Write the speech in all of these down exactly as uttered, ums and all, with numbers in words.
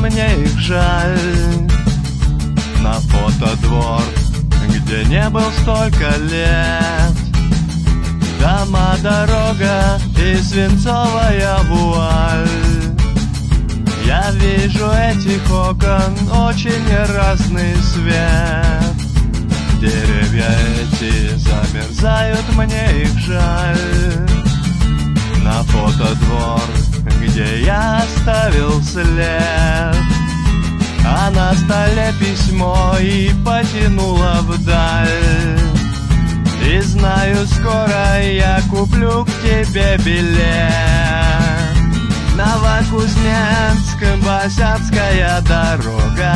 мне их жаль. На фото двор, где не был столько лет. Дома, дорога и свинцовая вуаль. Я вижу этих окон очень разный свет. Деревья эти замерзают, мне их жаль. На фото двор, где я оставил след, а на столе письмо и потянуло вдаль. И знаю, скоро я куплю к тебе билет. Новокузнецк, Босяцкая дорога,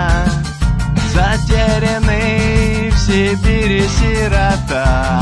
затерянный в Сибири сирота.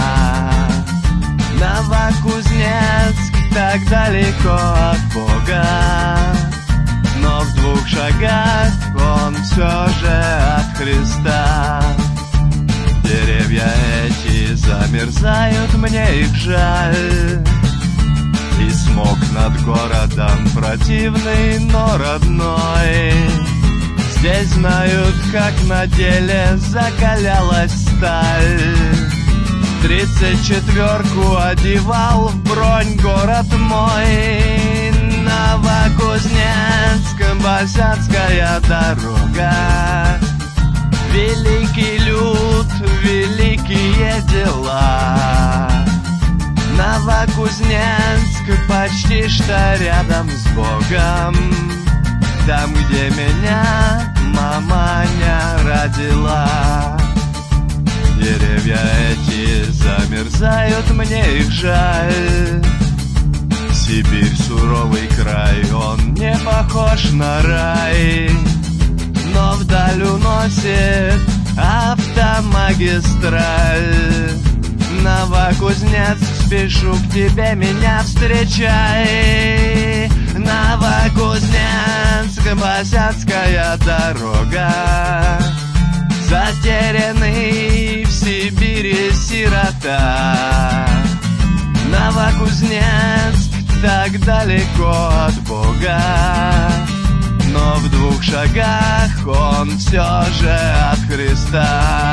Новокузнецк так далеко от Бога, но в двух шагах он все же от Христа. Деревья эти замерзают, мне их жаль. И смог над городом противный, но родной. Здесь знают, как на деле закалялась сталь. Тридцать четверку одевал в бронь город мой. Новокузнецк, Босяцкая дорога, великий люд, великие дела. Новокузнецк почти что рядом с Богом, там, где меня маманя родила. Деревья эти замерзают, мне их жаль. Сибирь суровый край, он не похож на рай, но вдаль уносит автомагистраль. Новокузнецк, спешу к тебе, меня встречай. Новокузнецк, Босяцкая дорога, затерянный в Сибири сирота. Новокузнецк так далеко от Бога, но в двух шагах он все же от Христа.